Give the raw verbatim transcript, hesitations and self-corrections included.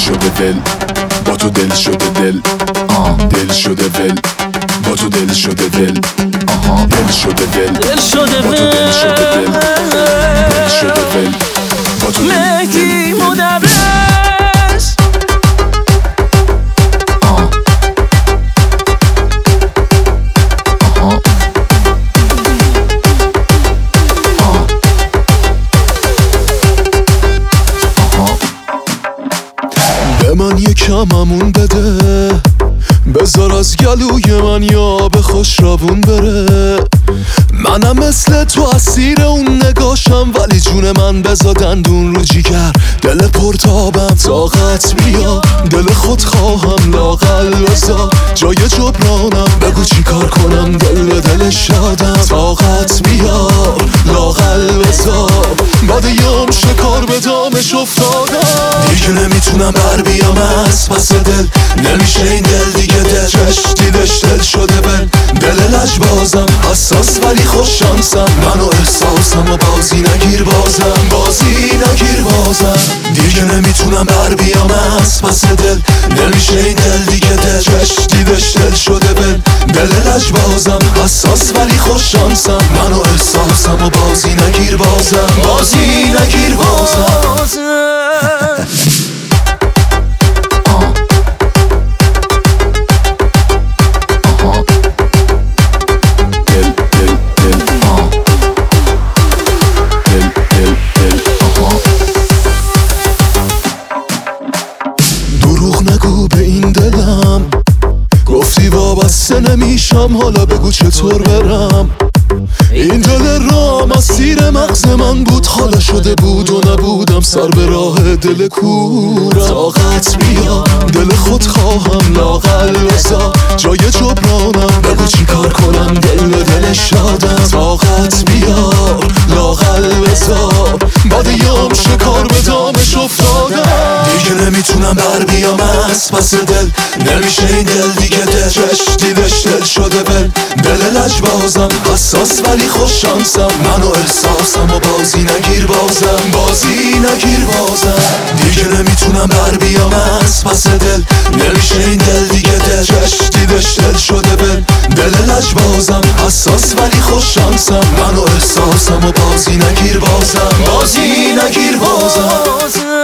شده ول، با تو دل شده دل، آه دل شده ول، با تو دل شده ول، آها دل شده ول، دل شده با تو دل شده دل، دل شده ول، با تو دل مهدی مدرس. آه آها آه آها به من یکممون بده، بذار از گلوی من یا به خوش روون بره. منم مثل تو اسیر اون نگاشم، ولی جون من بذار دندون رو جیگر. دل پرتابم طاقت بیا، دل خود خواهم لاغل بذار. جای جبرانم بگو چی کار کنم، دل به دل شادم. طاقت بیا لاغل بذار، بعد یام شکار به دامش افتادم. دیگه نمیتونم بر بیام از پس دل، نمیشه این دل دیگه دل چش دیدش دل شده بل. دل لجبازم حساس ولی خوش شانسم، منو احساسم و بازی نگیر بازم، بازی نگیر بازم. دیگه نمیتونم بر بیام از پس دل، نمیشه این دل دیگه دل چش دیدش دل شده بل. دل لجبازم حساس ولی خوش شانسم، منو احساسم و بازی نگیر بازم، بازی نگیر بازم. دروغ نگو به این دلم، گفتی وابسته نمیشم، حالا بگو چطور برم. این دل رام از سیر مغز من بود، حالا شده بود و نبودم، سر به راه دل کورم. طاقت بیا دل خود خواهم لاغل بذار، جای جبرانم بگو چی کار کنم، دل به دل شادم. طاقت بیا لاغل بذار، بعد یام شکار به دامش افتادم. دیگه نمیتونم بر بیام از پس دل، نمیشه این دل دیگه دل چش دیدش دل شده بل. دل لجبازم حساس ولی خوش شانسم، منو احساسم و بازی نگیر بازم، بازی نگیر بازم. دیگه نمیتونم بر بیام از پس دل، نمیشه این دل دیگه دل چش دیدش دل شده بل. دل لجبازم حساس ولی خوش شانسم، منو احساسم و بازی نگیر بازم، بازی نگیر بازم.